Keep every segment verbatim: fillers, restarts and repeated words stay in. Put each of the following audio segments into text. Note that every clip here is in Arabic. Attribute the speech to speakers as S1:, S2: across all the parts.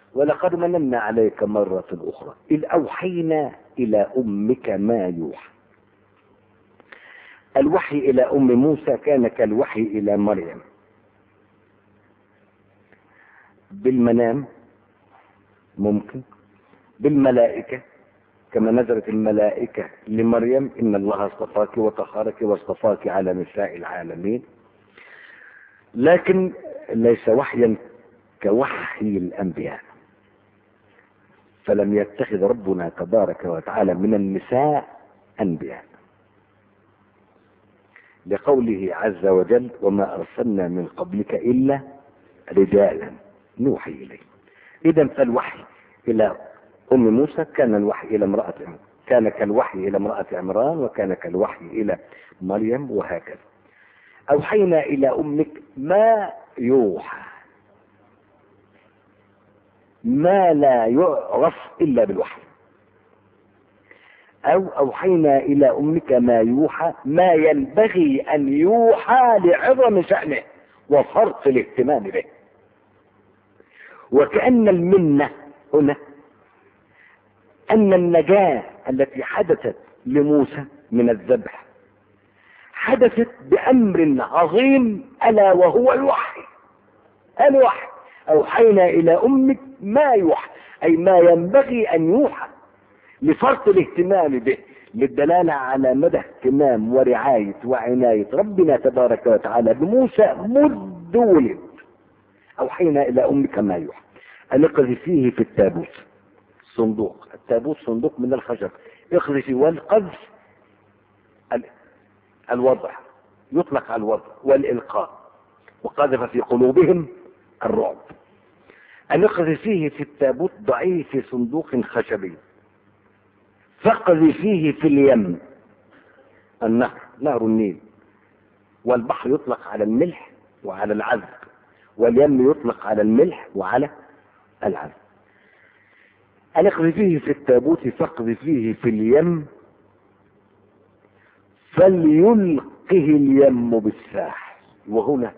S1: ولقد مننا عليك مرة أخرى إذ أوحينا إلى أمك ما يوحى. الوحي إلى أم موسى كان كالوحي إلى مريم بالمنام، ممكن بالملائكة كما نزلت الملائكة لمريم إن الله اصطفاك وطهرك واصطفاك على نساء العالمين، لكن ليس وحيا كوحي الأنبياء. فلم يتخذ ربنا تبارك وتعالى من النساء أنبياء، لقوله عز وجل وما أرسلنا من قبلك إلا رجالا نوحي إليه. إذا فالوحي إلى أم موسى كان الوحي إلى امرأة عمران، كان كالوحي إلى امرأة عمران، وكان كالوحي إلى مريم، وهكذا. أوحينا إلى أمك ما يوحى، ما لا يعرف إلا بالوحي. أو أوحينا إلى أمك ما يوحى، ما ينبغي أن يوحى لعظم شأنه وفرط الاهتمام به. وكأن المنة هنا أن النجاة التي حدثت لموسى من الذبح حدثت بأمر عظيم، ألا وهو الوحي. الوحي أوحينا إلى أمك ما يوحى، أي ما ينبغي أن يوحى لفرط الاهتمام به، للدلالة على مدى اهتمام ورعاية وعناية ربنا تبارك وتعالى بموسى منذ ولد. أوحينا إلى أمك ما يوحى أن اقذفيه في التابوت، صندوق التابوت صندوق من الخشب، اقذفي. والقذف الوضع، يطلق على الوضع والإلقاء، وقذف في قلوبهم الرعب. أن اقذفيه في التابوت ضعيه في صندوق خشبي فاقذفيه في اليم، النهر، نهر النيل. والبحر يطلق على الملح وعلى العذب، واليم يطلق على الملح وعلى العذب. أن اقذفيه في التابوت فاقذفيه في اليم فليلقه اليم بالساحل. وهنا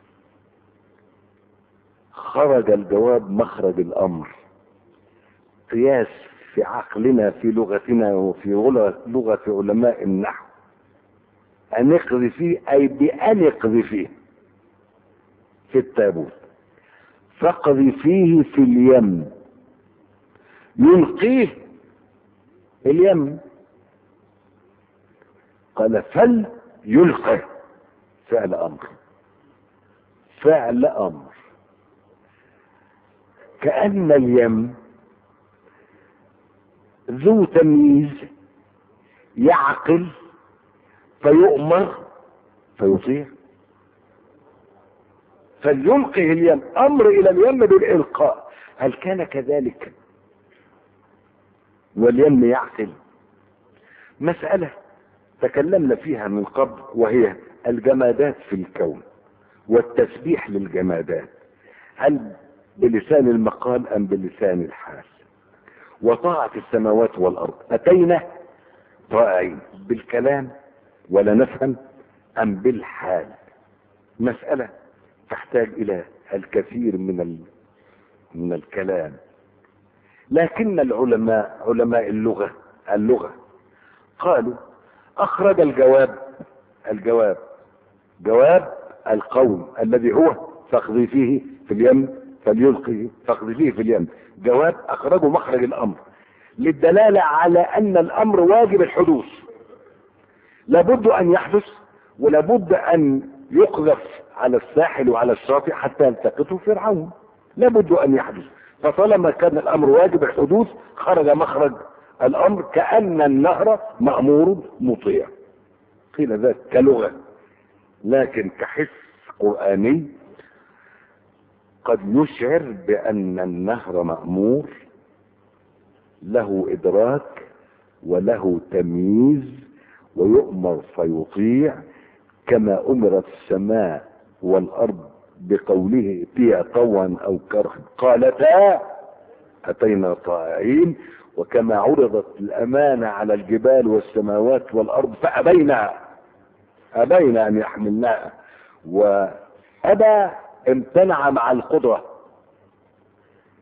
S1: خرج الجواب مخرج الأمر، قياس في عقلنا في لغتنا وفي لغة علماء النحو. أن اقذفيه أي بأن اقذفيه في التابوت فاقذفيه في اليم، يلقيه اليم. قال فل يلقى، فعل أمر، فعل أمر. كأن اليم ذو تمييز، يعقل فيؤمر فيطيع. فليلقه اليم، أمر إلى اليم بالإلقاء. هل كان كذلك واليم يعقل؟ مسألة تكلمنا فيها من قبل، وهي الجمادات في الكون والتسبيح للجمادات، هل بلسان المقال أم بلسان الحال؟ وطاعة السماوات والأرض، أتينا طائعين بالكلام ولا نفهم أم بالحال؟ مسألة تحتاج إلى الكثير من ال... من الكلام. لكن العلماء علماء اللغة اللغة قالوا أخرج الجواب الجواب جواب القول الذي هو فاقذفيه في اليم فليلقه فاقذفيه في اليم، جواب أخرجه مخرج الأمر للدلالة على أن الأمر واجب الحدوث، لابد أن يحدث، ولابد أن يقذف على الساحل وعلى الشاطئ حتى يلتقطه فرعون، لابد أن يحدث. فطالما كان الأمر واجب الحدوث خرج مخرج الأمر، كأن النهر مأمور مطيع. قيل ذلك كلغة، لكن كحس قرآني قد يشعر بأن النهر مأمور، له إدراك وله تمييز ويؤمر فيطيع، كما أمرت السماء والأرض بقوله ائتيا طوعا أو كرها قالتا أتينا طائعين، وكما عرضت الأمانة على الجبال والسماوات والأرض فأبينا أبينا أن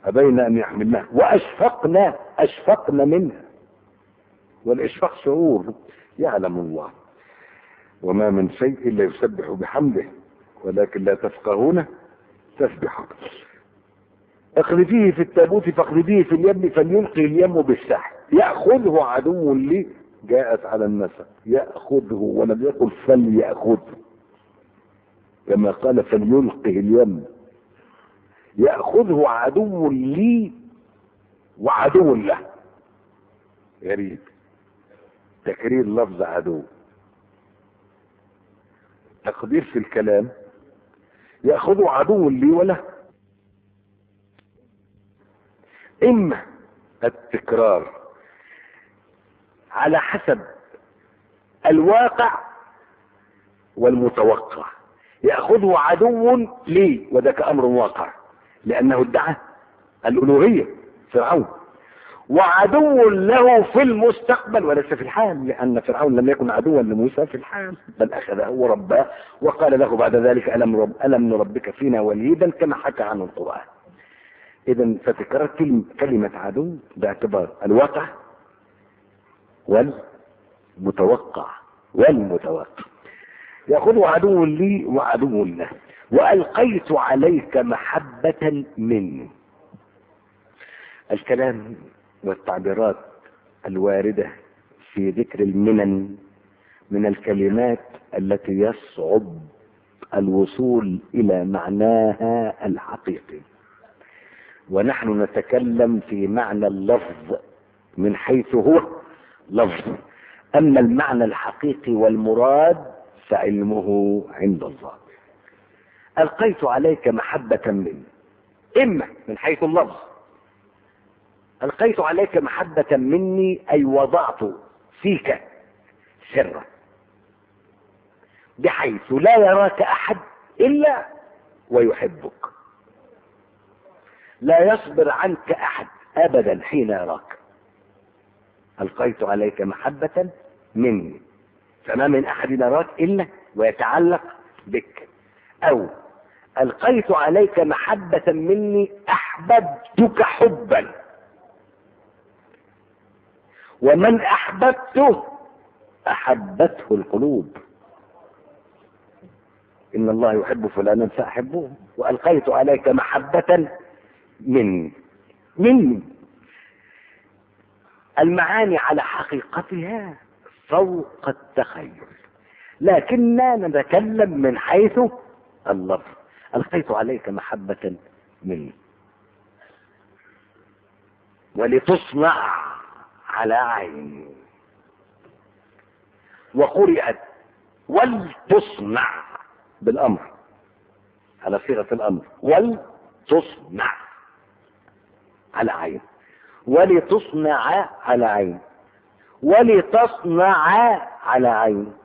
S1: أبين أن يحملنها وأشفقنا أشفقنا منها، والإشفاق شعور يعلم الله. وما من شيء إلا يسبح بحمده ولكن لا تفقهون تسبحه. اقذفيه في التابوت فاقذفيه في اليم فليلقي اليم بالسحر يأخذه عدو لي، جاءت على النسق يأخذه ولم يقل فليأخذه كما قال فليلقي اليم. يأخذه عدو لي وعدو له، غريب تكرير لفظ عدو. تقدير في الكلام يأخذه عدو لي وله، إما التكرار على حسب الواقع والمتوقع. يأخذه عدو لي وذاك أمر واقع لأنه ادعى الألوهية فرعون، وعدو له في المستقبل وليس في الحال، لأن فرعون لم يكن عدوا لموسى في الحال بل أخذه ورباه وقال له بعد ذلك ألم, رب ألم نربك فينا وليدا كما حكى عنه القرآن. إذن فتكرر كلمة عدو باعتبار الواقع والمتوقع والمتوقع. يأخذ عدو لي وعدو له وألقيت عليك محبة مني. الكلام والتعبيرات الواردة في ذكر المنن من الكلمات التي يصعب الوصول إلى معناها الحقيقي، ونحن نتكلم في معنى اللفظ من حيث هو لفظ، أما المعنى الحقيقي والمراد فعلمه عند الله. ألقيت عليك محبة مني، إما من حيث اللفظ ألقيت عليك محبة مني أي وضعت فيك سرا بحيث لا يراك أحد إلا ويحبك، لا يصبر عنك أحد أبدا حين يراك. ألقيت عليك محبة مني فما من أحد يراك إلا ويتعلق بك، أو ألقيت عليك محبة مني أحببتك حبا، ومن أحببته أحبته القلوب، إن الله يحب فلانا فأحبه. وألقيت عليك محبة مني مني المعاني على حقيقتها فوق التخيل، لكننا نتكلم من حيث اللفظ. ألقيت عليك محبة مني ولتصنع على عيني، وقرئت ولتصنع بالأمر على صيغة الأمر، ولتصنع على عين، ولتصنع على عين، ولتصنع على عين،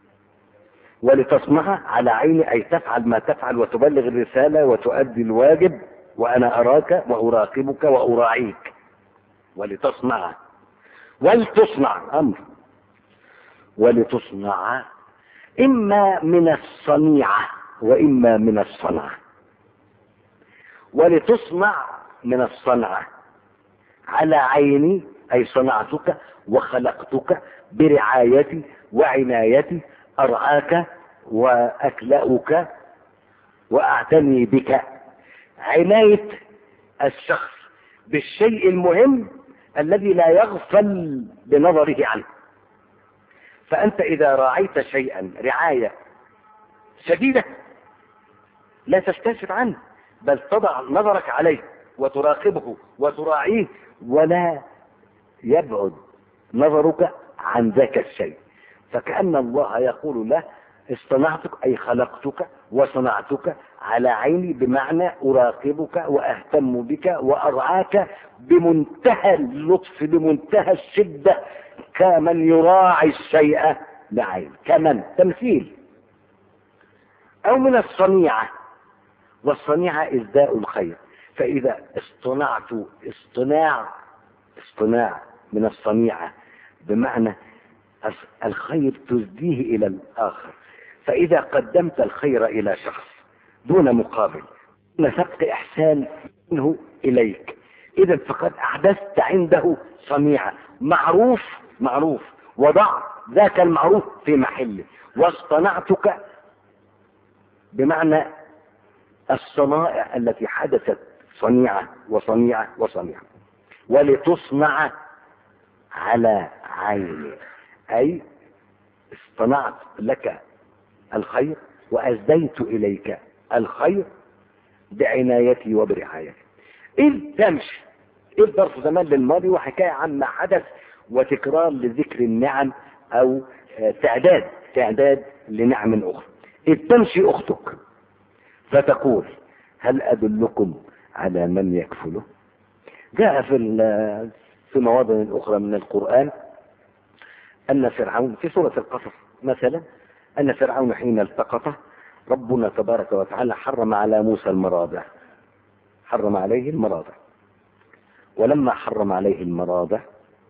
S1: ولتصنع على عيني أي تفعل ما تفعل وتبلغ الرسالة وتؤدي الواجب، وأنا أراك وأراقبك وأراعيك. ولتصنع ولتصنع أمر، ولتصنع إما من الصنيعة وإما من الصنعة. ولتصنع من الصنعة على عيني أي صنعتك وخلقتك برعايتي وعنايتي، أرعاك وأكلأك وأعتني بك. عناية الشخص بالشيء المهم الذي لا يغفل بنظره عنه. فأنت إذا راعيت شيئا رعاية شديدة لا تستشف عنه، بل تضع نظرك عليه وتراقبه وتراعيه، ولا يبعد نظرك عن ذاك الشيء. فكأن الله يقول له اصطنعتك أي خلقتك وصنعتك على عيني، بمعنى أراقبك وأهتم بك وأرعاك بمنتهى اللطف بمنتهى الشدة، كمن يراعي الشيء بعين، كمن تمثيل. أو من الصنيعة، والصنيعة إزداء الخير. فإذا اصطنعت اصطناع اصطناع من الصنيعة بمعنى الخير تزديه إلى الآخر. فإذا قدمت الخير إلى شخص دون مقابل نسبت إحسان منه إليك اذا فقد احدثت عنده صنيعة. معروف معروف، وضع ذاك المعروف في محله. واصطنعتك بمعنى الصنائع التي حدثت صنيعة وصنيعة وصنيعة. ولتصنع على عيني، اي اصطنعت لك الخير وأسديت إليك الخير بعنايتي وبرعايتي. إذ تمشي، إذ ظرف زمان للماضي وحكاية عما حدث وتكرار لذكر النعم أو تعداد تعداد لنعم أخرى. إذ تمشي أختك فتقول هل أدلكم على من يكفله. جاء في في مواضع أخرى من القرآن أن فرعون في سورة القصص مثلا أن فرعون حين التقطه ربنا تبارك وتعالى حرم على موسى المراضع، حرم عليه المراضع. ولما حرم عليه المراضع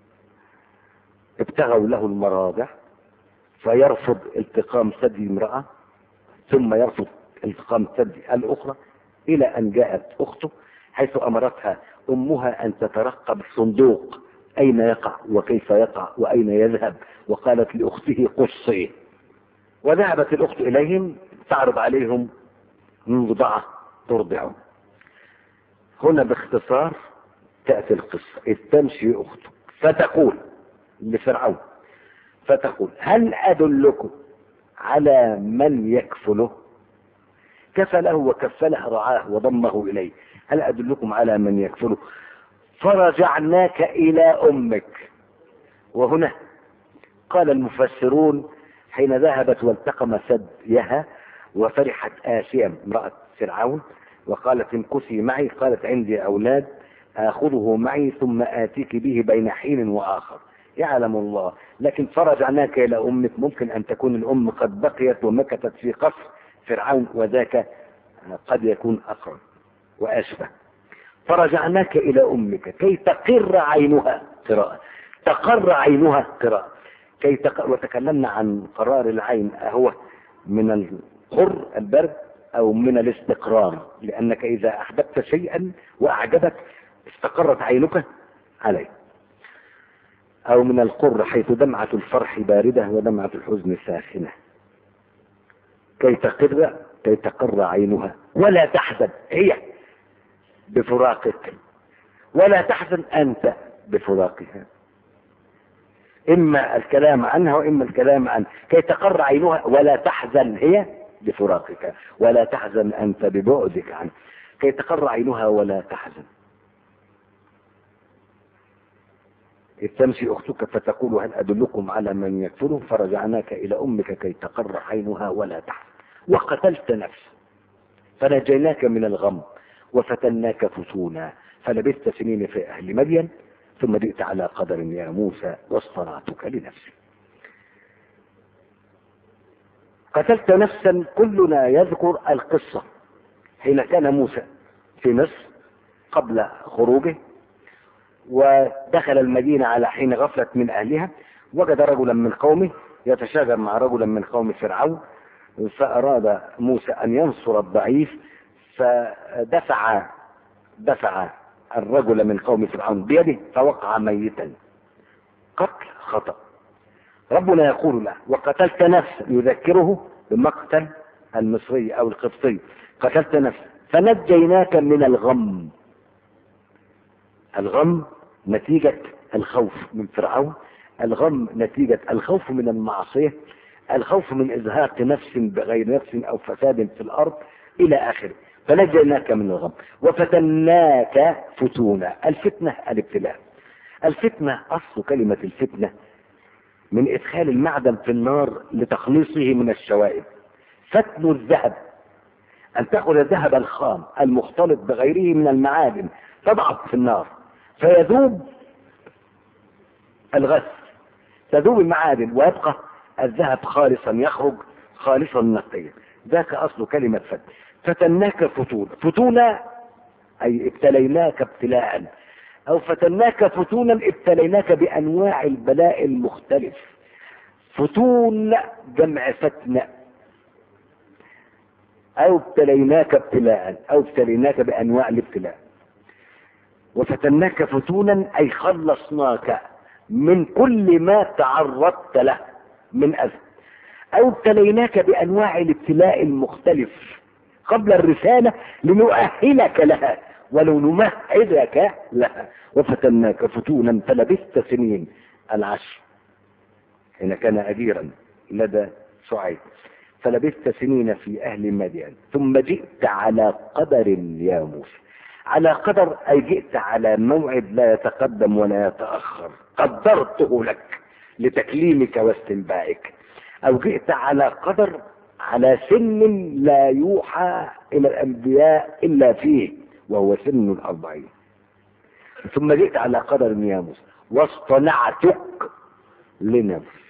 S1: ابتغوا له المراضع، فيرفض التقام ثدي امرأة ثم يرفض التقام ثدي الأخرى، إلى أن جاءت أخته حيث أمرتها أمها أن تترقب الصندوق أين يقع وكيف يقع وأين يذهب، وقالت لأخته قصيه. وذهبت الأخت إليهم تعرض عليهم مرضعة ترضعهم. هنا باختصار تأتي القصة. إذ تمشي أختك فتقول لفرعون فتقول هل أدلكم على من يكفله. كفله وكفله رعاه وضمه إليه. هل أدلكم على من يكفله فرجعناك إلى أمك. وهنا قال المفسرون حين ذهبت والتقم ثديها وفرحت آسيا امرأة فرعون وقالت امكثي معي، قالت عندي أولاد آخذه معي ثم آتيك به بين حين وآخر يعلم الله. لكن فرجعناك إلى أمك ممكن أن تكون الأم قد بقيت ومكثت في قصر فرعون، وذاك قد يكون أقرب وأشبه. فرجعناك إلى أمك كي تقر عينها قراءة، تقر عينها قراءة كي تقر. وتكلمنا عن قرار العين أهو من القر البرد أو من الاستقرار، لأنك إذا أحببت شيئا وأعجبك استقرت عينك عليه. أو من القر حيث دمعة الفرح باردة ودمعة الحزن ساخنة. كي تقر كي تقر عينها ولا تحزن هي بفراقك ولا تحزن أنت بفراقها. إما الكلام عنها وإما الكلام عن كي تقر عينها ولا تحزن هي بفراقك ولا تحزن أنت ببعدك عنه. كي تقر عينها ولا تحزن. إذ تمشي أختك فتقول هل أدلكم على من يكفله فرجعناك إلى أمك كي تقر عينها ولا تحزن وقتلت نفسا فنجيناك من الغم وفتناك فتونا فلبثت سنين في أهل مدين ثم جئت على قدر يا موسى واصطنعتك لنفسي. قتلت نفسا كلنا يذكر القصة حين كان موسى في مصر قبل خروجه ودخل المدينة على حين غفلت من أهلها، وجد رجلا من قومه يتشاجر مع رجلا من قوم فرعون، فأراد موسى أن ينصر الضعيف فدفع دفع الرجل من قوم فرعون بيده فوقع ميتا قتل خطأ. ربنا يقول له وقتلت نفسا، يذكره بمقتل المصري أو القبطي، قتلت نفسا فنجيناك من الغم. الغم نتيجة الخوف من فرعون، الغم نتيجة الخوف من المعصية، الخوف من إزهاق نفس بغير نفس أو فساد في الأرض إلى آخره. فنجيناك من الغم وفتناك فتونا. الفتنة الابتلاء. الفتنة أصل كلمة الفتنة من إدخال المعدن في النار لتخليصه من الشوائب. فتن الذهب أن تأخذ الذهب الخام المختلط بغيره من المعادن تضعف في النار فيذوب الغث، تذوب المعادن ويبقى الذهب خالصا يخرج خالصا نقيا. ذاك أصل كلمة فتن. فتناك فتونا. فتونا أي ابتليناك ابتلاء، أو فتناك فتونا ابتليناك بأنواع البلاء المختلف. فتون جمع فتنة، أو ابتليناك ابتلاء أو ابتليناك بأنواع الابتلاء. وفتناك فتونا أي خلصناك من كل ما تعرضت له من أذى، أو ابتليناك بأنواع الابتلاء المختلف قبل الرسالة لنؤهلك لها ولنمهدك لها. وفتناك فتونا فلبثت سنين العشر حين كان أجيرا لدى شعيب، فلبثت سنين في أهل مدين ثم جئت على قدر يا موسى. على قدر أي جئت على موعد لا يتقدم ولا يتأخر، قدرته لك لتكليمك واستنبائك، أو جئت على قدر على سن لا يوحى إلى الأنبياء إلا فيه وهو سن الأربعين. ثم جئت على قدر يا موسى واصطنعتك لنفسي.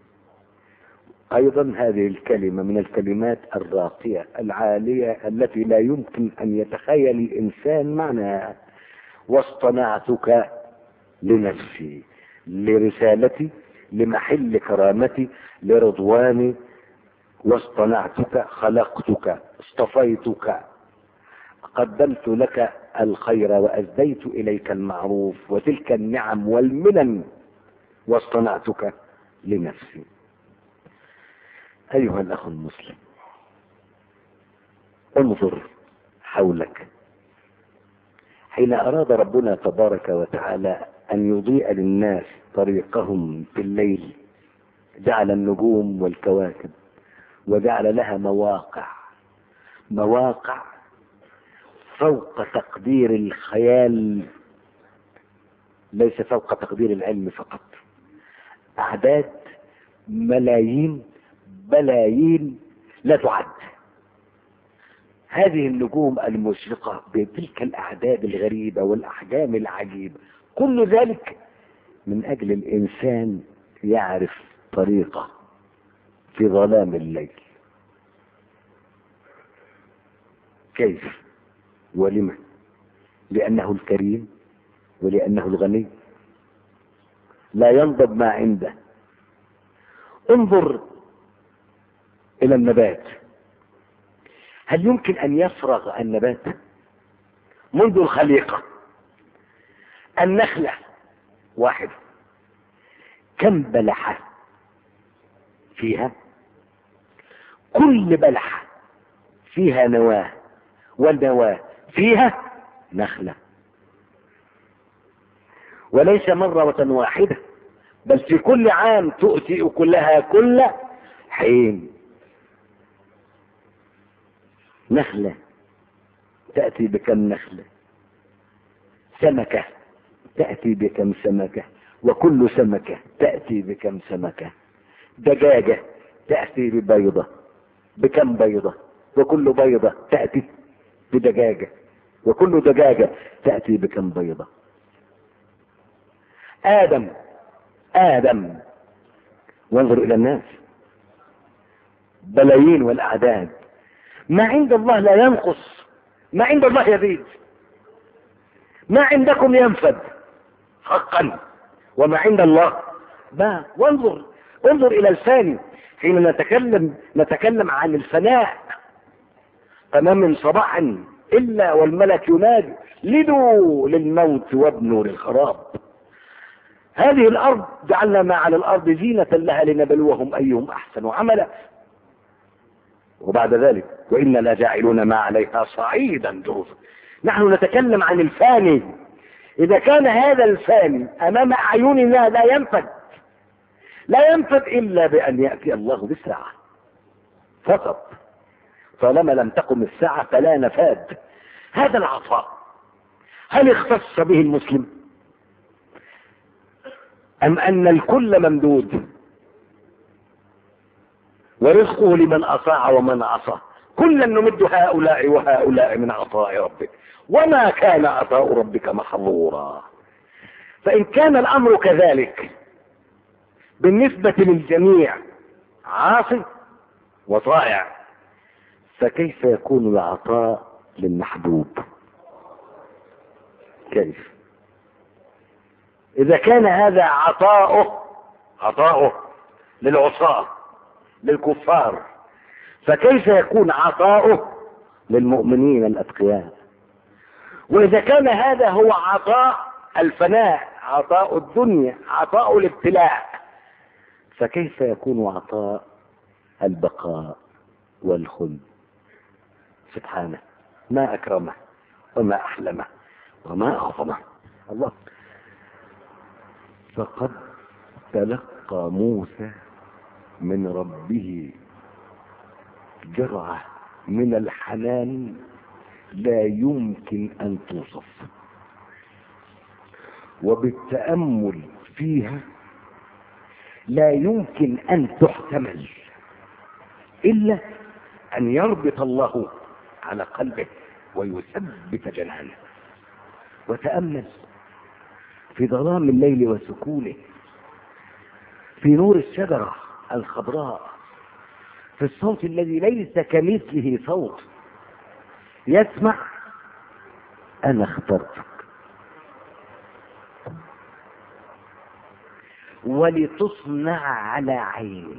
S1: أيضا هذه الكلمة من الكلمات الراقية العالية التي لا يمكن أن يتخيل الإنسان معناها. واصطنعتك لنفسي، لرسالتي، لمحل كرامتي، لرضواني. واصطنعتك خلقتك اصطفيتك قدمت لك الخير وأسديت إليك المعروف وتلك النعم والمنن. واصطنعتك لنفسي. أيها الأخ المسلم، انظر حولك. حين أراد ربنا تبارك وتعالى أن يضيء للناس طريقهم في الليل جعل النجوم والكواكب وجعل لها مواقع، مواقع فوق تقدير الخيال، ليس فوق تقدير العلم فقط. أعداد ملايين بلايين لا تعد. هذه النجوم المشرقة بتلك الأعداد الغريبة والأحجام العجيبة، كل ذلك من أجل الإنسان يعرف طريقة في ظلام الليل. كيف ولما؟ لأنه الكريم ولأنه الغني لا ينضب ما عنده. انظر إلى النبات، هل يمكن أن يفرغ النبات منذ الخليقة؟ النخلة واحدة كم بلحة فيها؟ كل بلحة فيها نواة، والنواة فيها نخلة، وليس مرة واحدة بل في كل عام تؤتي أكلها كل حين. نخلة تأتي بكم نخلة، سمكة تأتي بكم سمكة، وكل سمكة تأتي بكم سمكة. دجاجة تأتي ببيضة، بكم بيضة، وكل بيضة تأتي بدجاجة، وكل دجاجة تأتي بكم بيضة. آدم آدم وانظر إلى الناس بلايين والأعداد. ما عند الله لا ينقص، ما عند الله يزيد، ما عندكم ينفد حقا، وما عند الله ما. وانظر انظر إلى الفاني. حين نتكلم نتكلم عن الفناء، فما من صباح إلا والملك ينادي لدوا للموت وابنوا للخراب. هذه الأرض جعلنا ما على الأرض زينة لها لنبلوهم أيهم أحسن عملا. وبعد ذلك وإنا لجاعلون ما عليها صعيدا جرزا. نحن نتكلم عن الفاني. إذا كان هذا الفاني أمام أعيننا لا ينفد، لا ينفد إلا بأن يأتي الله بالساعة فقط. طالما لم تقم الساعة فلا نفاد. هذا العطاء هل اختص به المسلم أم أن الكل ممدود ورزقه لمن أطاع ومن عصى؟ كلا نمد هؤلاء وهؤلاء من عطاء ربك وما كان عطاء ربك محظورا. فإن كان الأمر كذلك بالنسبة للجميع عاصي وطائع، فكيف يكون العطاء للمحبوب؟ كيف إذا كان هذا عطاؤه عطاؤه للعصاة للكفار، فكيف يكون عطاؤه للمؤمنين الأتقياء؟ وإذا كان هذا هو عطاء الفناء، عطاء الدنيا، عطاء الابتلاء، فكيف يكون عطاء البقاء والخلد؟ سبحانه، ما أكرمه وما أحلمه وما أعظمه. الله. فقد تلقى موسى من ربه جرعة من الحنان لا يمكن أن توصف، وبالتأمل فيها لا يمكن أن تحتمل إلا أن يربط الله على قلبه ويثبت جنانه. وتأمل في ظلام الليل وسكونه، في نور الشجرة الخضراء، في الصوت الذي ليس كمثله صوت، يسمع أنا اخترتك ولتصنع على عيني،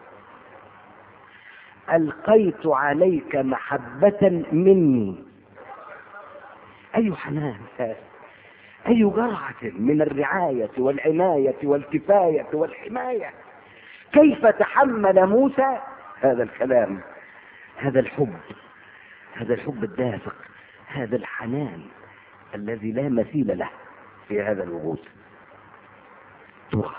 S1: ألقيت عليك محبة مني. أي حنان هذا، أي جرعة من الرعاية والعناية والكفاية والحماية. كيف تحمل موسى هذا الكلام، هذا الحب، هذا الحب الدافق، هذا الحنان الذي لا مثيل له في هذا الوجود. ترى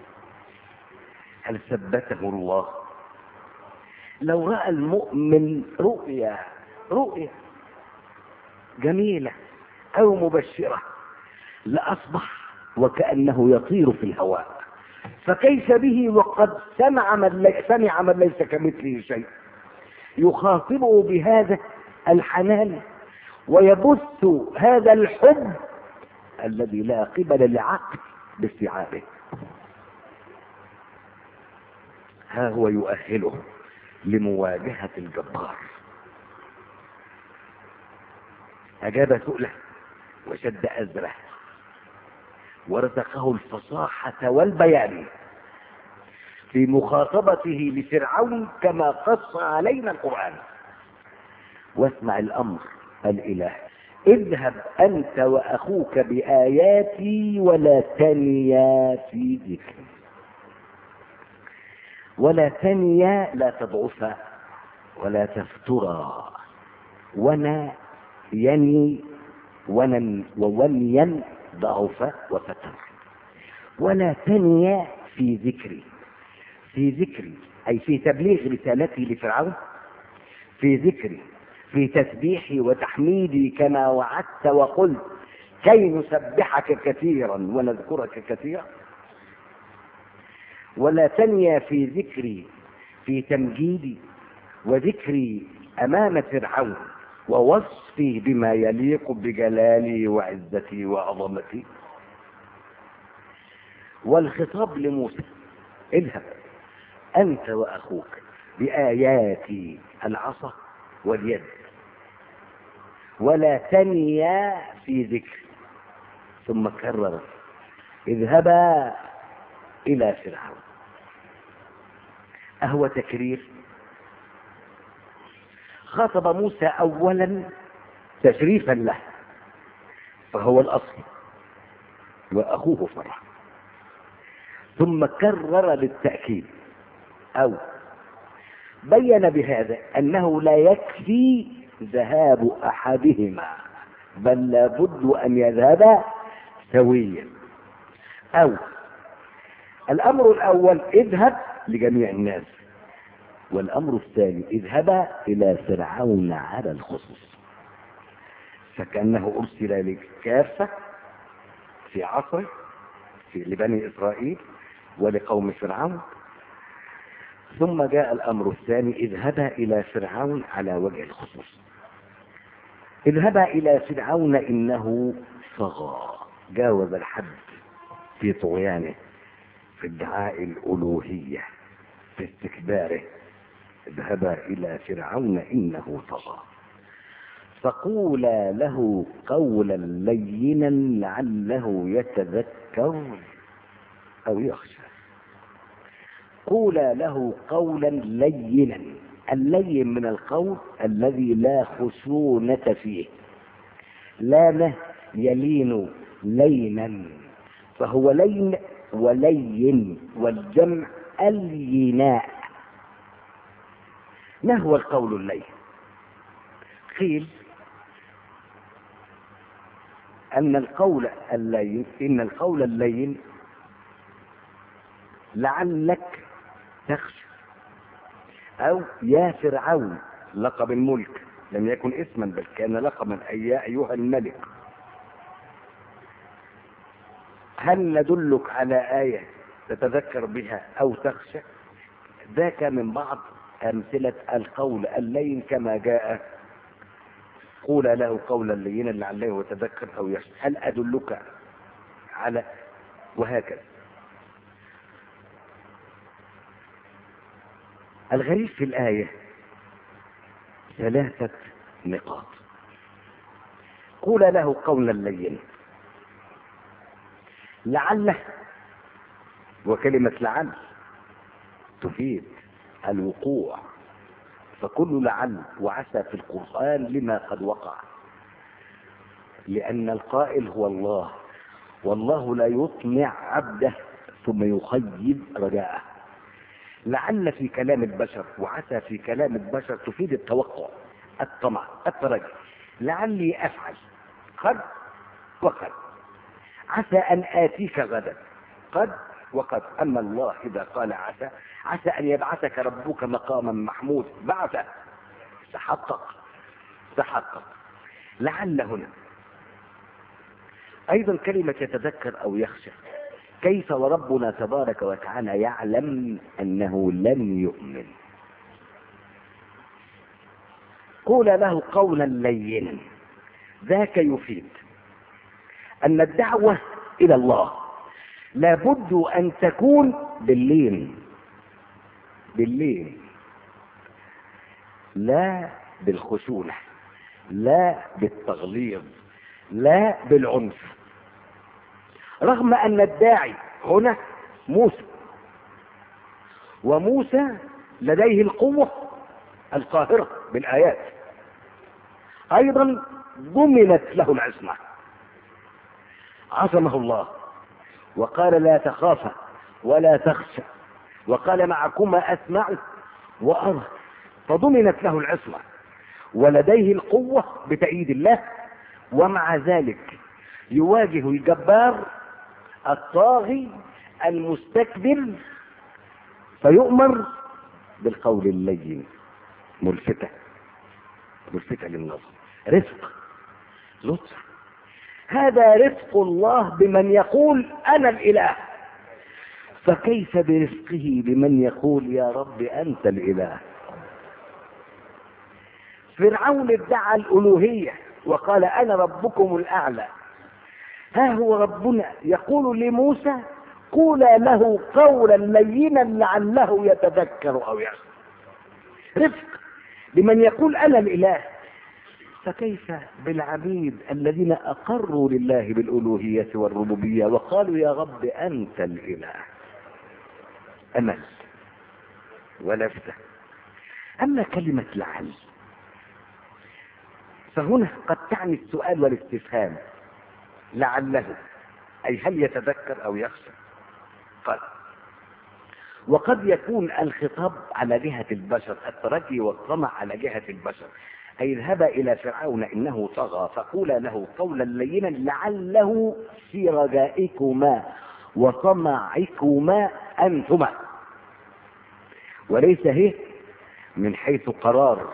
S1: هل ثبته الله؟ لو رأى المؤمن رؤيا رؤيا جميلة أو مبشرة لأصبح وكأنه يطير في الهواء، فكيف به وقد سمع من, لي سمع من ليس كمثله شيء، يخاطبه بهذا الحنان ويبث هذا الحب الذي لا قبل لعقل باستيعابه. ها هو يؤهله لمواجهة الجبار. أجاب سؤله وشد أزره ورزقه الفصاحة والبيان في مخاطبته لفرعون كما قص علينا القرآن. واسمع الأمر الإله: اذهب أنت وأخوك بآياتي ولا تنيا في ذكري. ولا تنيا لا تضعفا ولا تفترا، ونا يني ونن وونيا ضعف وفتر. ولا تنيا في ذكري، في ذكري أي في تبليغ رسالتي لفرعون، في ذكري في تسبيحي وتحميدي كما وعدت وقلت كي نسبحك كثيرا ونذكرك كثيرا. ولا تنيا في ذكري في تمجيدي وذكري أمام فرعون ووصفي بما يليق بجلالي وعزتي وعظمتي. والخطاب لموسى: اذهب أنت وأخوك بآياتي العصا واليد ولا تنيا في ذكر. ثم كرر: اذهبا إلى فرعون. أهو تكرير؟ خاطب موسى أولا تشريفا له فهو الأصل وأخوه فرع، ثم كرر للتأكيد أو بين بهذا أنه لا يكفي ذهاب أحدهما بل لابد أن يذهبا سويا. أو الأمر الأول اذهب لجميع الناس، والأمر الثاني اذهبا إلى فرعون على الخصوص، فكأنه أرسل لكافة في عصره في لبني إسرائيل ولقوم فرعون، ثم جاء الأمر الثاني اذهبا إلى فرعون على وجه الخصوص. اذهبا إلى فرعون إنه طغى، جاوز الحد في طغيانه، في ادعاء الألوهية، في استكباره. اذهبا إلى فرعون إنه طغى فقولا له قولا لينا لعله يتذكر أو يخشى. قولا له قولا لينا، اللين من القول الذي لا خشونة فيه، لانه يلين لينا، فهو لين ولين، والجمع اليناء. ما هو القول اللين؟ قيل ان القول اللين ان القول اللين لعلك تخشى، او يا فرعون، لقب الملك لم يكن اسما بل كان لقبا، اي يا ايها الملك، هل ندلك على آية تتذكر بها او تخشى؟ ذاك من بعض امثلة القول اللين كما جاء: قول له قولا لينا لعله يتذكر او يخشى، هل ادلك على، وهكذا. الغريب في الآية ثلاثة نقاط. قول له قولا لينا، لعله، وكلمة لعل تفيد الوقوع، فكل لعل وعسى في القرآن لما قد وقع، لأن القائل هو الله، والله لا يطمع عبده ثم يخيب رجاءه. لعل في كلام البشر وعسى في كلام البشر تفيد التوقع، الطمع، الترجي. لعلي أفعل، قد وقد، عسى أن آتيك غدا، قد وقد. أما الله إذا قال عسى، عسى أن يبعثك ربك مقاما محمود، بعث، تحقق تحقق. لعل هنا أيضا كلمة يتذكر أو يخشى، كيف وربنا تبارك وتعالى يعلم أنه لن يؤمن؟ قول له قولا لينا، ذاك يفيد أن الدعوة إلى الله لابد أن تكون باللين، باللين، لا بالخشونة، لا بالتغليظ، لا بالعنف. رغم أن الداعي هنا موسى، وموسى لديه القوة القاهرة بالآيات، أيضا ضمنت له العصمة، عصمه الله وقال لا تخافا ولا تخشى، وقال معكما أسمع وأرى، فضمنت له العصمة ولديه القوة بتأييد الله. ومع ذلك يواجه الجبار الطاغي المستكبر فيؤمر بالقول اللين، ملفتة ملفتة للنظر، رفق، لطف. هذا رفق الله بمن يقول أنا الإله، فكيف برفقه بمن يقول يا رب أنت الإله؟ فرعون ادعى الألوهية وقال أنا ربكم الأعلى، ها هو ربنا يقول لموسى قول له قولا لينا لعله يتذكر أو يخشى. رفق بمن يقول أنا الإله، فكيف بالعبيد الذين أقروا لله بالألوهية والربوبية وقالوا يا رب أنت الإله؟ أمل ولفتة. أما كلمة لعل فهنا قد تعني السؤال والاستفهام، لعله أي هل يتذكر أو يخشى؟ قال وقد يكون الخطاب على جهة البشر، الترجي والطمع على جهة البشر، أي اذهبا إلى فرعون إنه طغى فقولا له قولا لينا لعله في رجائكما وطمعكما أنتما، وليس هي من حيث قرار،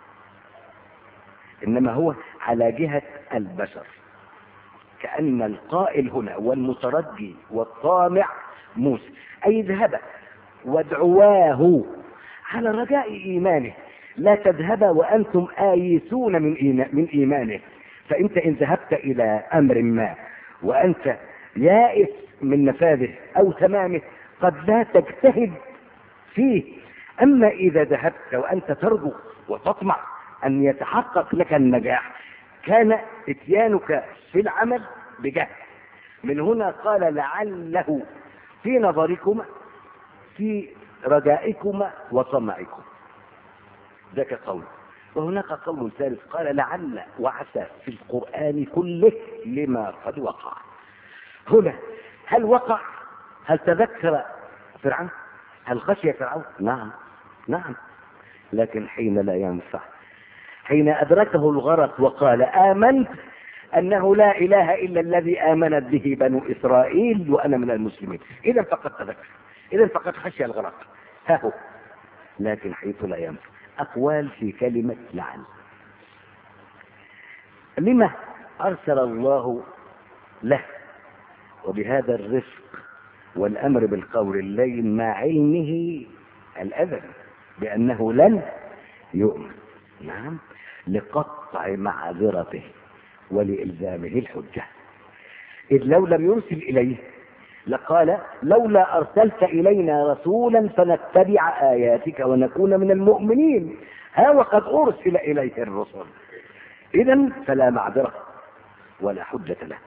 S1: إنما هو على جهة البشر، كأن القائل هنا والمترجي والطامع موسى، أي اذهبا وادعواه على رجاء إيمانه، لا تذهبا وأنتم آيسون من إيمان من إيمانه. فأنت إن ذهبت إلى أمر ما وأنت يائس من نفاذه أو تمامه قد لا تجتهد فيه. أما إذا ذهبت وأنت ترجو وتطمع أن يتحقق لك النجاح كان اتيانك في العمل بجهد. من هنا قال لعله في نظركما في رجائكما وطمعكم، ذاك قول. وهناك قول ثالث قال لعل وعسى في القرآن كله لما قد وقع. هنا هل وقع؟ هل تذكر فرعون؟ هل خشي فرعون؟ نعم نعم، لكن حين لا ينفع، حين أدركه الغرق وقال آمنت أنه لا إله إلا الذي آمنت به بنو إسرائيل وأنا من المسلمين، إذا فقد تذكر، إذا فقد خشي الغرق، ها هو. لكن حيث لا ينفع. أقوال في كلمة لعل. لما أرسل الله له وبهذا الرفق والأمر بالقول اللين مع علمه الأذى بأنه لن يؤمن؟ نعم، لقطع معذرته ولإلزامه الحجة، إذ لو لم يرسل إليه لقال لولا أرسلت إلينا رسولا فنتبع آياتك ونكون من المؤمنين، ها وقد أرسل إليه الرسل، إذن فلا معذرة ولا حجة له.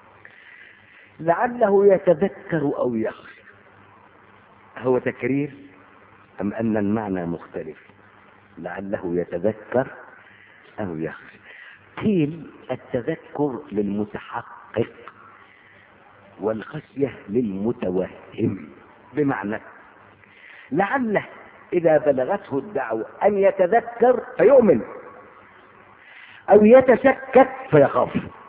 S1: لعله يتذكر أو يخشى، هو تكرير أم أن المعنى مختلف؟ لعله يتذكر أو يخشى. قيل التذكر للمتحقق والخشية للمتوهم، بمعنى لعله إذا بلغته الدعوة أن يتذكر فيؤمن أو يتشكك فيخاف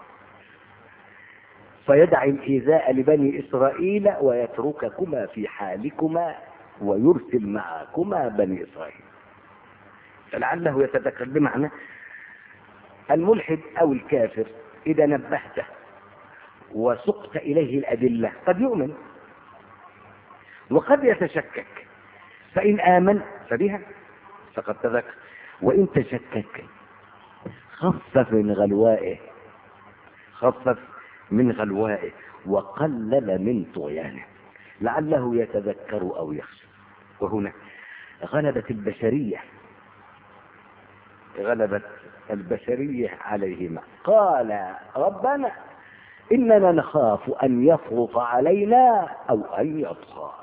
S1: فيدع الإيذاء لبني إسرائيل ويترككما في حالكما ويرسل معكما بني إسرائيل. فلعله يتذكر بمعنى الملحد أو الكافر إذا نبهته وسقت إليه الأدلة قد يؤمن وقد يتشكك، فإن آمن فبها فقد تذكر، وإن تشكك خفف من غلوائه، خفف من غلوائه وقلل من طغيانه. لعله يتذكر أو يخشى. وهنا غلبت البشرية، غلبت البشرية عليهما. قال ربنا إننا نخاف أن يفرط علينا أو أن يطغى.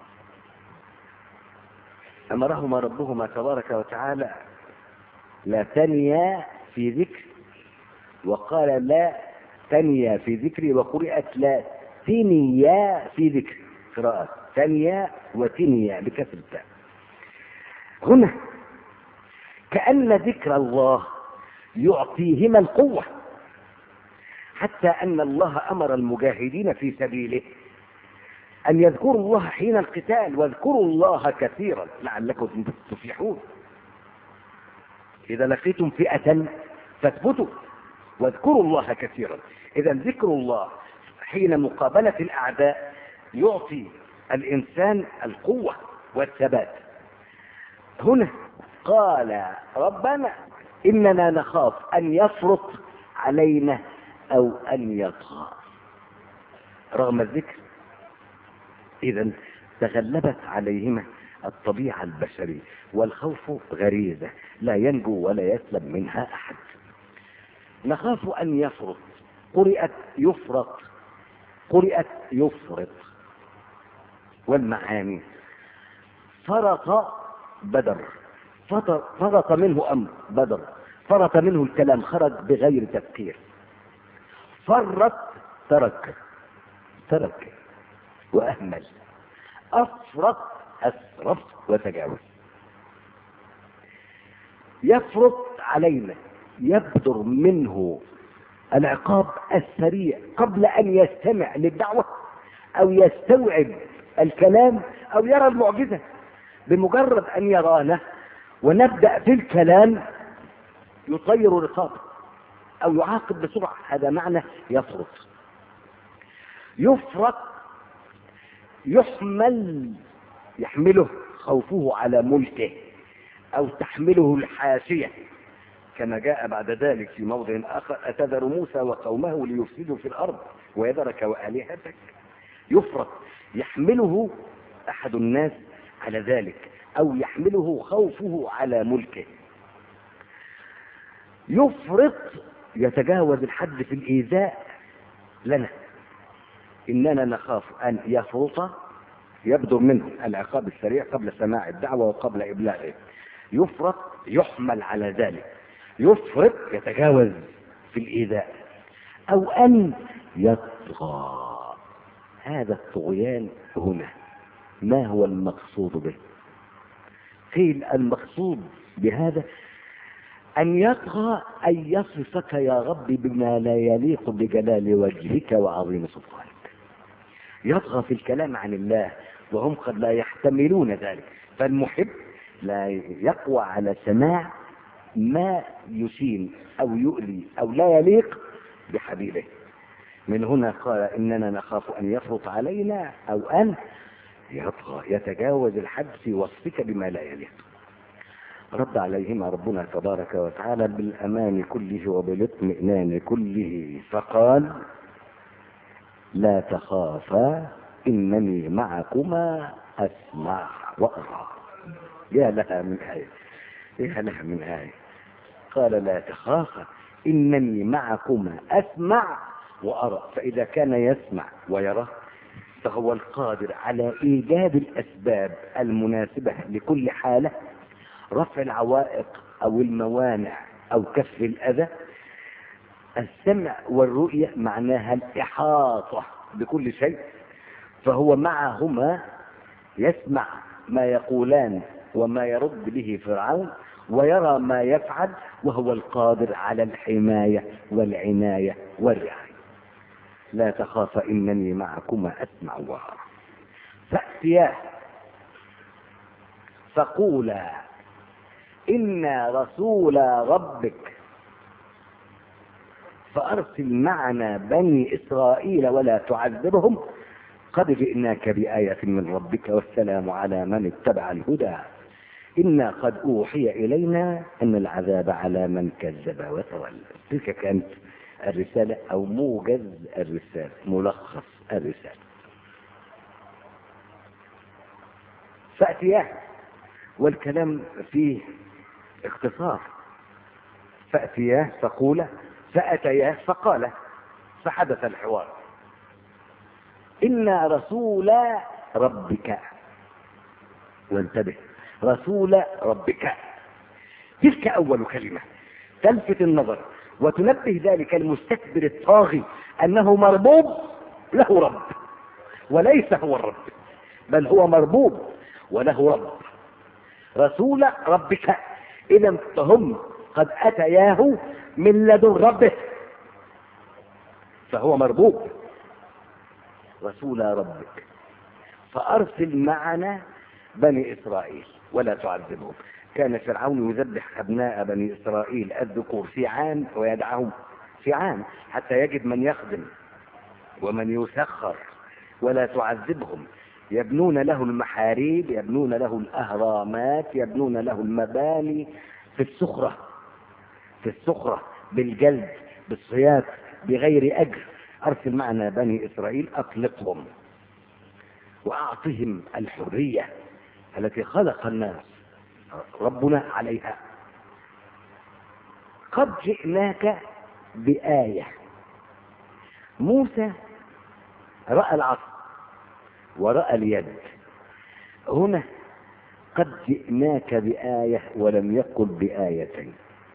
S1: أمرهما ربهما تبارك وتعالى لا تنيا في ذكر، وقال لا تنيا في ذكري، وقرئت لا تنيا في ذكر، قراءة تنيا وتنيا بكسر التاء. هنا كأن ذكر الله يعطيهما القوة، حتى أن الله أمر المجاهدين في سبيله أن يذكروا الله حين القتال، واذكروا الله كثيرا لعلكم تفلحون. إذا لقيتم فئة فاثبتوا واذكروا الله كثيرا. إذا ذكر الله حين مقابلة الأعداء يعطي الإنسان القوة والثبات. هنا قال ربنا إننا نخاف أن يفرط علينا أو أن يطغى، رغم الذكر. إذا تغلبت عليهما الطبيعة البشرية، والخوف غريزة لا ينجو ولا يسلم منها أحد. نخاف أن يفرط، قرئت يفرط، قرئت يفرط. والمعاني فرط بدر، فرط منه أمر بدر، فرط منه الكلام خرج بغير تفكير. فرط ترك، ترك وأهمل. أفرط أسرف وتجاوز. يفرط علينا، يبدر منه العقاب السريع قبل أن يستمع للدعوة أو يستوعب الكلام أو يرى المعجزة. بمجرد أن يرانا ونبدأ في الكلام يطير رقابه أو يعاقب بسرعة. هذا معنى يفرط. يفرط يحمل، يحمله خوفه على ملكه أو تحمله الحاشية، كما جاء بعد ذلك في موضع آخر أتذر موسى وقومه ليفسدوا في الأرض ويذرك وآلهتك. يفرط يحمله أحد الناس على ذلك أو يحمله خوفه على ملكه. يفرط يتجاوز الحد في الإيذاء لنا. إننا نخاف أن يفرط، يبدر منه العقاب السريع قبل سماع الدعوة وقبل إبلاغه. يفرط يحمل على ذلك. يفرط يتجاوز في الإيذاء، أو أن يطغى. هذا الطغيان هنا ما هو المقصود به؟ قيل المقصود بهذا أن يطغى أن يصفك يا رب بما لا يليق بجلال وجهك وعظيم سلطانك. يطغى في الكلام عن الله وهم قد لا يحتملون ذلك، فالمحب لا يقوى على سماع ما يسيء أو يؤذي أو لا يليق بحبيبه. من هنا قال إننا نخاف أن يفرط علينا أو أن يطغى يتجاوز الحد في وصفك بما لا يليق. رد عليهما ربنا تبارك وتعالى بالأمان كله وبالاطمئنان كله، فقال لا تخافا إنني معكما أسمع وأرى. يا لها من آية، يا لها من آية. قال لا تخافا إنني معكما أسمع وأرى. فإذا كان يسمع ويرى فهو القادر على إيجاد الأسباب المناسبة لكل حالة، رفع العوائق أو الموانع أو كف الأذى. السمع والرؤية معناها الإحاطة بكل شيء، فهو معهما يسمع ما يقولان وما يرد به فرعون، ويرى ما يفعل، وهو القادر على الحماية والعناية والرعاية. لا تخاف إنني معكما أسمع وأرى. فأتياه فقولا إنا رسول ربك فأرسل معنا بني إسرائيل ولا تعذبهم قد جئناك بآية من ربك والسلام على من اتبع الهدى إنا قد أوحي إلينا أن العذاب على من كذب وتولى. تلك كانت الرسالة أو موجز الرسالة، ملخص الرسالة. فأتياه والكلام فيه اختصار. فأتياه فقوله، فأتياه فقال، فحدث الحوار. إنا رسول ربك، وانتبه، رسول ربك، تلك أول كلمة تلفت النظر وتنبه ذلك المستكبر الطاغي أنه مربوب له رب، وليس هو الرب، بل هو مربوب وله رب. رسول ربك، إذا فهم قد أتياه من لدن ربه، فهو مربوب. رسول ربك فأرسل معنا بني إسرائيل ولا تعذبهم. كان فرعون يذبح أبناء بني إسرائيل الذكور في عام ويدعهم في عام حتى يجد من يخدم ومن يسخر. ولا تعذبهم، يبنون له المحاريب، يبنون له الأهرامات، يبنون له المباني في السخرة، في السخرة بالجلد بالصياط بغير أجر. أرسل معنا بني إسرائيل، أطلقهم وأعطهم الحرية التي خلق الناس ربنا عليها. قد جئناك بآية. موسى رأى العصا ورأى اليد، هنا قد جئناك بآية ولم يقل بآيتين.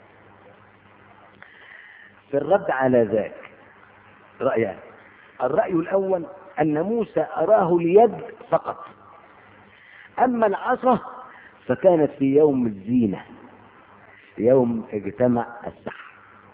S1: في الرد على ذاك رأيان. الرأي الأول أن موسى أراه اليد فقط، أما العصا فكانت في يوم الزينة، يوم اجتمع السحر.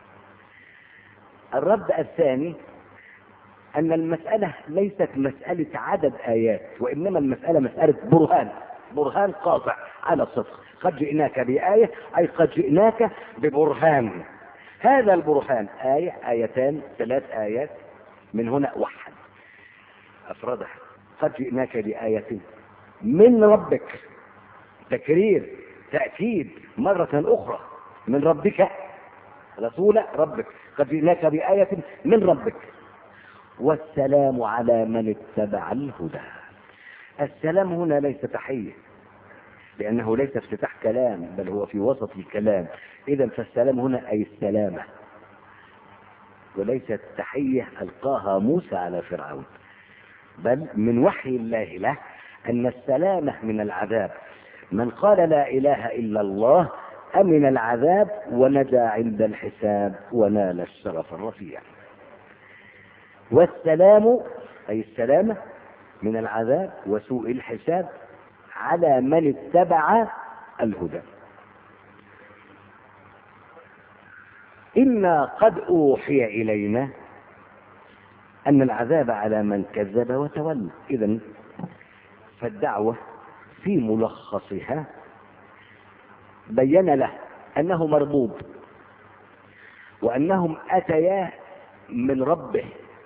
S1: الرد الثاني أن المسألة ليست مسألة عدد آيات، وإنما المسألة مسألة برهان، برهان قاطع على الصدق. قد جئناك بآية أي قد جئناك ببرهان. هذا البرهان آية، آيتان، ثلاث آيات، من هنا وحد أفردها. قد جئناك بآية من ربك، تكرير تأكيد مرة أخرى، من ربك، رسول ربك. قد جئناك بآية من ربك والسلام على من اتبع الهدى. السلام هنا ليس تحية، لأنه ليس افتتاح كلام، بل هو في وسط الكلام. إذا فالسلام هنا أي السلامة، وليست تحية ألقاها موسى على فرعون، بل من وحي الله له أن السلامة من العذاب. من قال لا إله إلا الله أمن العذاب ونجا عند الحساب ونال الشرف الرفيع. والسلام أي السلامة من العذاب وسوء الحساب على من اتبع الهدى. إنا قد أوحي إلينا أن العذاب على من كذب وتولى. إذن فالدعوة في ملخصها بين له أنه مربوب، وأنهم أتيا من ربه،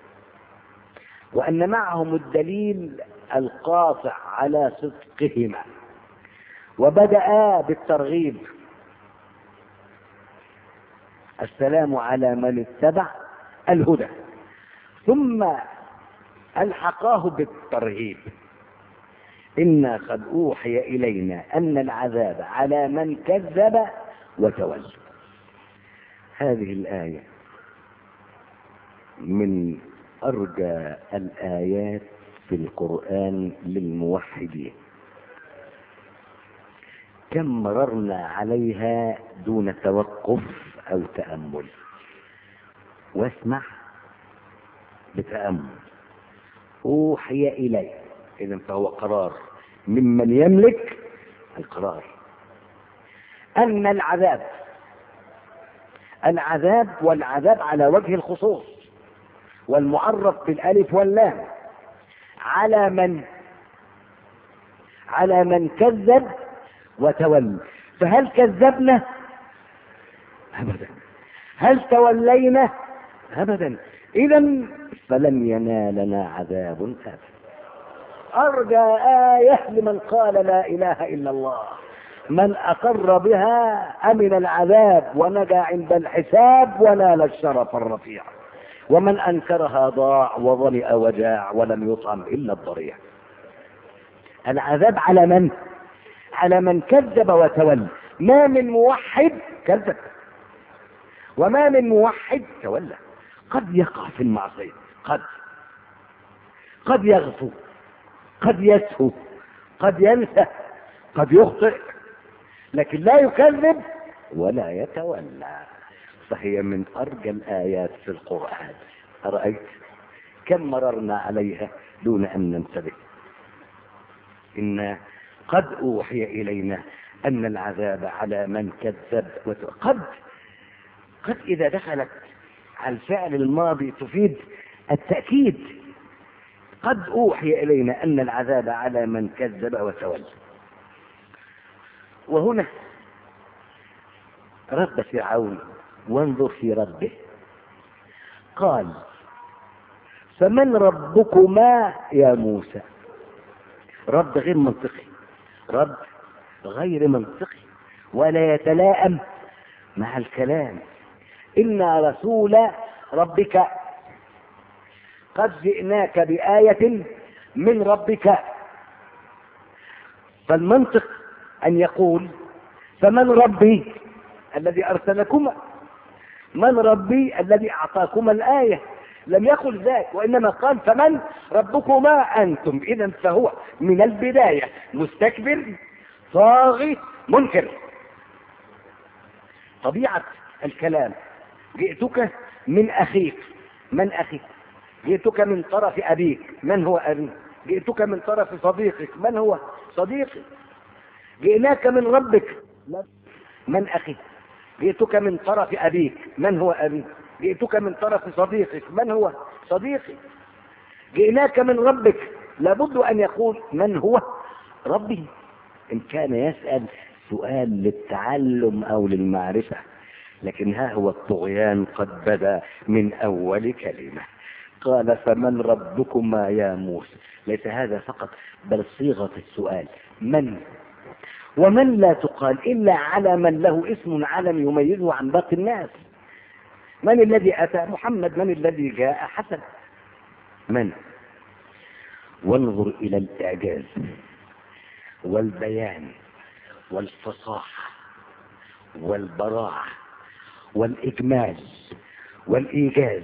S1: وأن معهم الدليل القاطع على صدقهما، وبدأ بالترغيب: السلام على من اتبع الهدى، ثم ألحقاه بالترهيب: إنا قد أوحي إلينا أن العذاب على من كذب وتولى. هذه الآية من أرجى الآيات في القرآن للموحدين، كم مررنا عليها دون توقف أو تأمل. واسمع بتأمل: أوحي إليه، إذن فهو قرار ممن يملك القرار، أن العذاب العذاب والعذاب على وجه الخصوص والمعرف بالألف واللام على من على من كذب وتولى. فهل كذبنا؟ أبدا. هل تولينا؟ أبدا. إذن فلن ينالنا عذاب أبدا. أرجى آية لمن قال لا إله إلا الله: من أقر بها أمن العذاب ونجا عند الحساب ونال الشرف الرفيع، ومن أنكرها ضاع وظلئ وجاع ولم يطعم إلا الضريع. العذاب على من؟ على من كذب وتولى. ما من موحد كذب، وما من موحد تولى. قد يقع في المعصية، قد قد يغفو، قد يسهو، قد ينسى، قد يخطئ، لكن لا يكذب ولا يتولى. فهي من أرجى الآيات في القرآن. أرأيت كم مررنا عليها دون أن ننتبه؟ إن قد أوحي إلينا أن العذاب على من كذب وتولى. قد قد إذا دخلت على الفعل الماضي تفيد التأكيد. قد أوحي إلينا أن العذاب على من كذب وتولى. وهنا رد فرعون، وانظر في رده، قال: فمن ربكما يا موسى؟ رد غير منطقي، رد غير منطقي ولا يتلائم مع الكلام. إنا رسول ربك قد جئناك بآية من ربك. فالمنطق أن يقول: فمن ربي الذي أرسلكما، من ربي الذي أعطاكما الآية. لم يقل ذاك، وإنما قال: فمن ربكما أنتم. إذن فهو من البداية مستكبر طاغي منكر. طبيعة الكلام: جئتك من أخيك. من أخيك؟ جئتك من طرف أبيك. من هو أبيك؟ جئتك من طرف صديقك. من هو صديقي؟ جئناك من ربك. من أخيك؟ جئتك من طرف أبيك. من هو أبيك؟ جئتك من طرف صديقك. من هو صديقي؟ جئناك من ربك. لابد أن يقول: من هو ربي؟ إن كان يسأل سؤال للتعلم أو للمعرفة، لكن ها هو الطغيان قد بدا من أول كلمة. قال: فمن ربكما يا موسى. ليس هذا فقط، بل صيغة السؤال من. ومن لا تقال إلا على من له اسم علم يميزه عن باقي الناس. من الذي أتى؟ محمد. من الذي جاء؟ حسن. من. وانظر إلى الإعجاز والبيان والفصاحة والبراعة والإجمال والإيجاز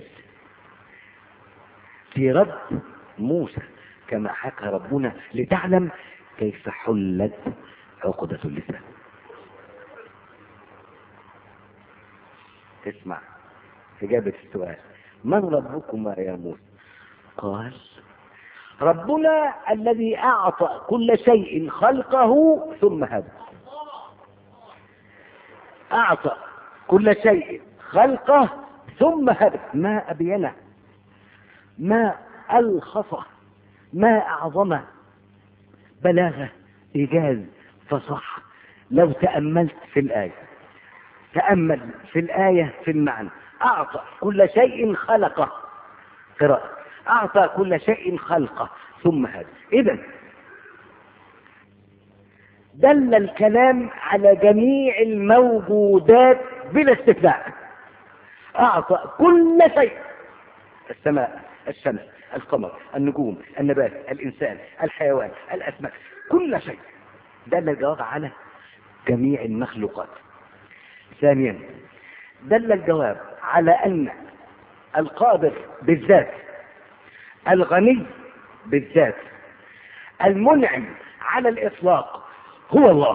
S1: في رد موسى، كما حكى ربنا، لتعلم كيف حلت عقدة اللسان. اسمع إجابة السؤال: من ربكما يا موسى؟ قال: ربنا الذي أعطى كل شيء خلقه ثم هدى. أعطى كل شيء خلقه ثم هدى. ما أبينه، ما ألخصه، ما أعظمه، بلاغة، إيجاز، فصح. لو تأملت في الآية، تأمل في الآية في المعنى: أعطى كل شيء خلقه، قراءة: أعطى كل شيء خلقه ثم هدى. إذن دل الكلام على جميع الموجودات بلا استثناء. أعطى كل شيء: السماء، الشمس، القمر، النجوم، النبات، الإنسان، الحيوان، الأسماك، كل شيء. دل الجواب على جميع المخلوقات. ثانيا، دل الجواب على أن القادر بالذات، الغني بالذات، المنعم على الإطلاق هو الله،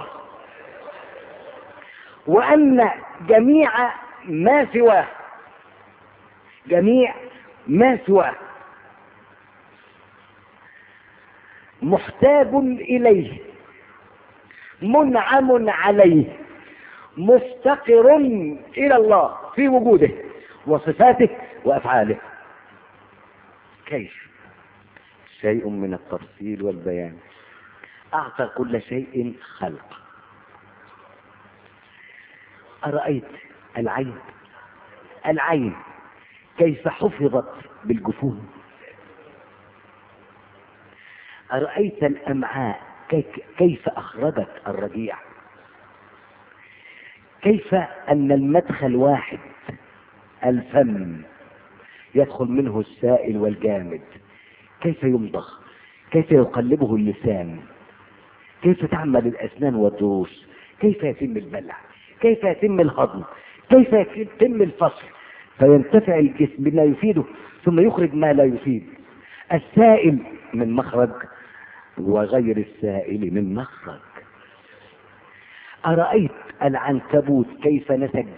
S1: وأن جميع ما سواه، جميع ما سواه محتاج إليه، منعم عليه، مفتقر إلى الله في وجوده وصفاته وأفعاله. كيف؟ شيء من التفصيل والبيان. أعطى كل شيء خلق. أرأيت العين؟ العين كيف حفظت بالجفون؟ أرأيت الأمعاء كيف أخرجت الرجيع؟ كيف أن المدخل واحد، الفم، يدخل منه السائل والجامد، كيف يمضغ، كيف يقلبه اللسان، كيف تعمل الأسنان والضروس، كيف يتم البلع، كيف يتم الهضم، كيف يتم الفصل، فينتفع الجسم بما يفيده ثم يخرج ما لا يفيد. السائل من مخرج وغير السائل من مخرج. أرأيت العنكبوت كيف نسج؟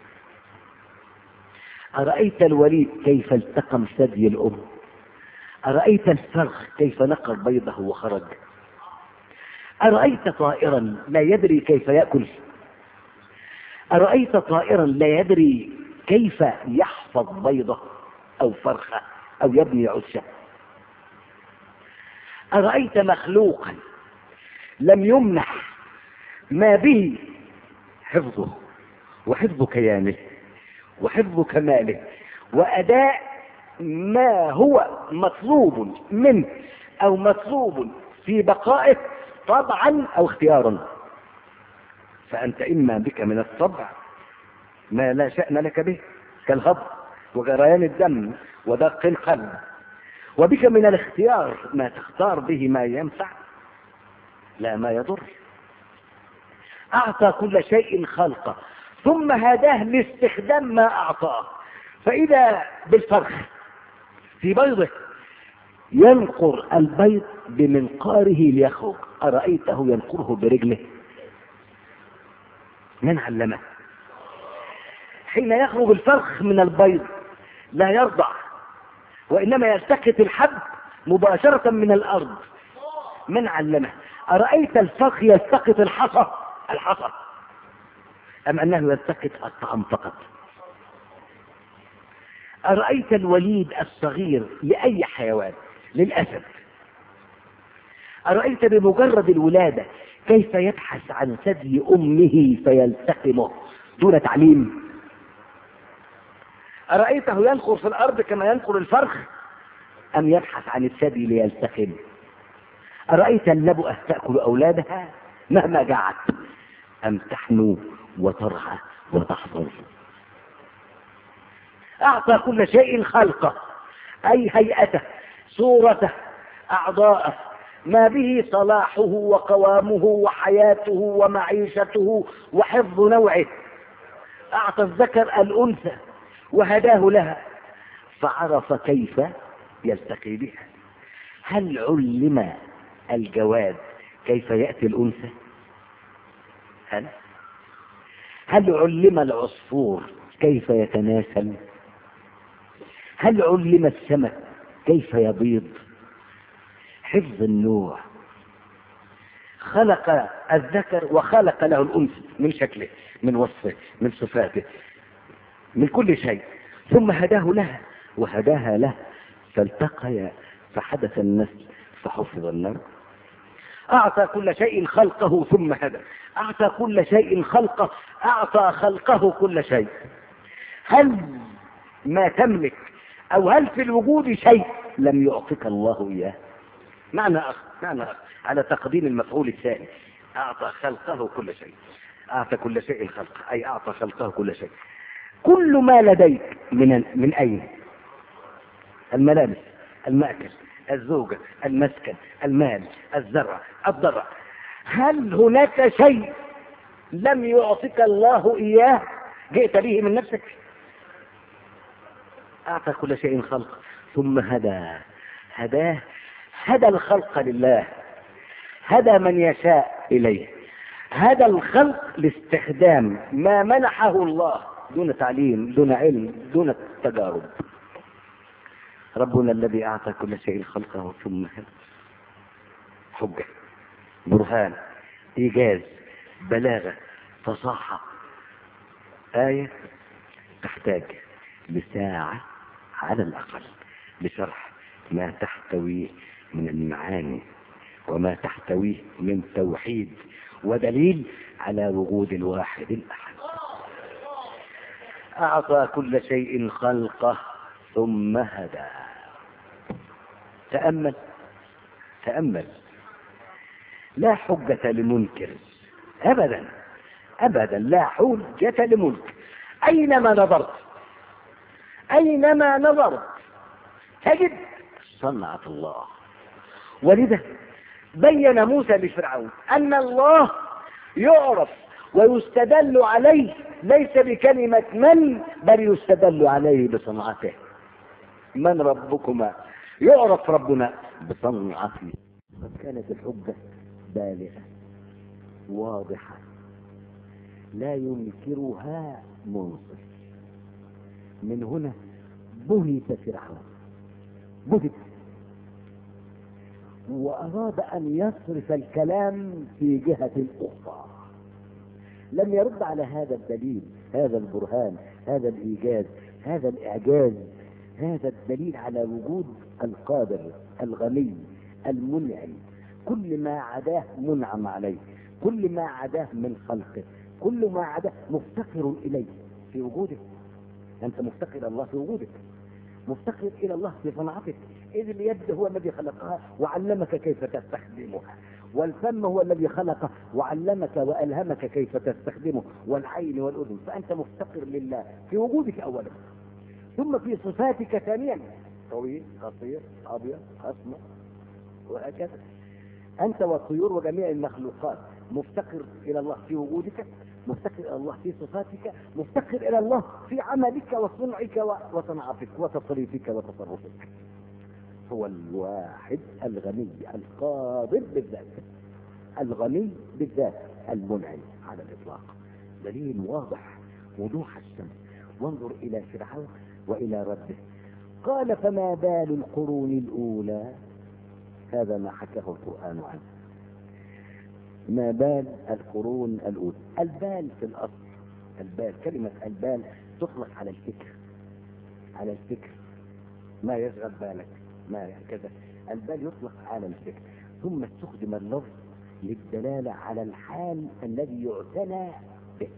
S1: أرأيت الوليد كيف التقم ثدي الأم؟ أرأيت الفرخ كيف نقر بيضه وخرج؟ أرأيت طائرا لا يدري كيف يأكل؟ أرأيت طائرا لا يدري كيف يحفظ بيضه أو فرخه أو يبني عشه؟ أرأيت مخلوقا لم يمنح ما به حفظه وحفظ كيانه وحفظ كماله وأداء ما هو مطلوب منه أو مطلوب في بقائه طبعا أو اختيارا؟ فأنت إما بك من الطبع ما لا شأن لك به كالهضم وجريان الدم ودق القلب، وبك من الاختيار ما تختار به ما ينفع لا ما يضر. أعطى كل شيء خلقه ثم هداه لاستخدام ما أعطاه. فإذا بالفرخ في بيضه ينقر البيض بمنقاره ليخرج، أرأيته ينقره برجله؟ من علمه؟ حين يخرج الفرخ من البيض لا يرضع، وإنما يلتقط الحب مباشرة من الأرض. من علمه؟ أرأيت الفرخ يلتقط الحصى الحصى أم أنه يلتقط الطعام فقط؟ أرأيت الوليد الصغير لأي حيوان، للأسد، أرأيت بمجرد الولادة كيف يبحث عن ثدي أمه فيلتقمه دون تعليم؟ أرأيته ينقر في الأرض كما ينقر الفرخ أم يبحث عن الثدي ليلتقم؟ أرأيت اللبؤة تأكل أولادها مهما جعت أم تحنو وترعى وتحفظ؟ أعطى كل شيء خلقه، أي هيئته، صورته، أعضاءه، ما به صلاحه وقوامه وحياته ومعيشته وحفظ نوعه. أعطى الذكر الأنثى وهداه لها فعرف كيف يلتقي بها. هل علم الجواد كيف يأتي الأنثى؟ هل هل علم العصفور كيف يتناسل؟ هل علم السمك كيف يبيض؟ حفظ النوع. خلق الذكر وخلق له الأنثى من شكله، من وصفه، من صفاته، من كل شيء، ثم هداه لها وهداها له، فالتقيا فحدث النسل فحفظ النوع. أعطى كل شيء خلقه ثم هدى، أعطى كل شيء خلقه، أعطى خلقه كل شيء. هل ما تملك أو هل في الوجود شيء لم يعطك الله إياه؟ معنى أخ معنى أخ على تقديم المفعول الثاني. أعطى خلقه كل شيء، أعطى كل شيء خلقه، أي أعطى خلقه كل شيء. كل ما لديك من من أين؟ الملابس، المأكل، الزوجة، المسكن، المال، الزرع، الضرع. هل هناك شيء لم يعطك الله إياه جئت به من نفسك؟ أعطى كل شيء خلق ثم هدى هداه هدى الخلق لله، هدى من يشاء إليه، هدى الخلق لاستخدام ما منحه الله دون تعليم، دون علم، دون تجارب. ربنا الذي أعطى كل شيء خلقه ثم هدى. حجة، برهان، إيجاز، بلاغة، فصاحة. آية تحتاج لساعة على الأقل لشرح ما تحتويه من المعاني وما تحتويه من توحيد ودليل على وجود الواحد الأحد. أعطى كل شيء خلقه ثم هدى. تأمل تأمل. لا حجة لمنكر أبدا أبدا، لا حجة لمنكر. أينما نظرت أينما نظرت تجد صنعة الله. ولذا بين موسى لفرعون أن الله يعرف ويستدل عليه ليس بكلمة من، بل يستدل عليه بصنعته. من ربكما؟ يعرف ربنا بصنعته. كانت الحجة بالغة واضحة لا ينكرها منصف. من هنا بهت فرعون، بهت، وأراد أن يصرف الكلام في جهة أخرى. لم يرد على هذا الدليل، هذا البرهان، هذا الإيجاز، هذا الإعجاز، هذا الدليل على وجود القادر الغني المنعم. كل ما عداه منعم عليه، كل ما عداه من خلقه، كل ما عداه مفتقر إليه في وجوده. أنت مفتقر إلى الله في وجودك، مفتقر إلى الله في صنعتك. إذ اليد هو الذي خلقها وعلمك كيف تستخدمها، والفم هو الذي خلقه وعلمك وألهمك كيف تستخدمه، والعين والأذن. فأنت مفتقر لله في وجودك أولا، ثم في صفاتك ثانيا، طويل، قصير، أبيض، أسمر، وهكذا. أنت والطيور وجميع المخلوقات مفتقر إلى الله في وجودك، مفتقر إلى الله في صفاتك، مفتقر إلى الله في عملك وصنعك وصنعتك وتصريفك وتصرفك. هو الواحد الغني القادر بالذات، الغني بالذات، المنعم على الإطلاق. دليل واضح وضوح الشمس. وانظر إلى فرعون وإلى ربه. قال فما بال القرون الأولى؟ هذا ما حكاه القرآن عنه. ما بال القرون الأولى. البال في الأصل، البال، كلمة البال تطلق على الفكر، على الفكر، ما يشغل بالك، ما كذا. البال يطلق على الفكر، ثم استخدم اللفظ للدلالة على الحال الذي يعتنى به.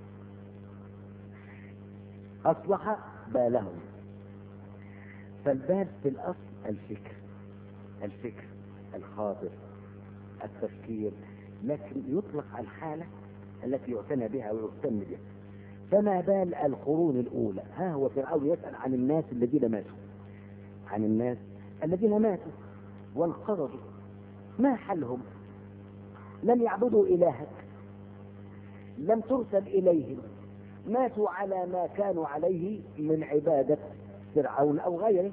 S1: أصلح بالهم. فالبال في الأصل الفكر، الفكر، الخاطر، التفكير، لكن يطلق على الحالة التي يعتنى بها ويهتم بها. فما بال القرون الأولى؟ ها هو فرعون يسأل عن الناس الذين ماتوا، عن الناس الذين ماتوا وانقرضوا، ما حلهم؟ لم يعبدوا إلهك، لم ترسل إليهم، ماتوا على ما كانوا عليه من عبادة فرعون أو غيره.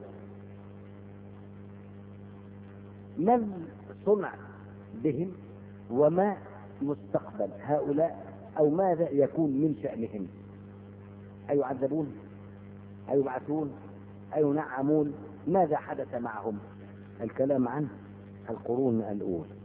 S1: ما صنع بهم وما مستقبل هؤلاء، أو ماذا يكون من شأنهم؟ أيعذبون أيبعثون أينعمون؟ ماذا حدث معهم؟ الكلام عن القرون الأولى.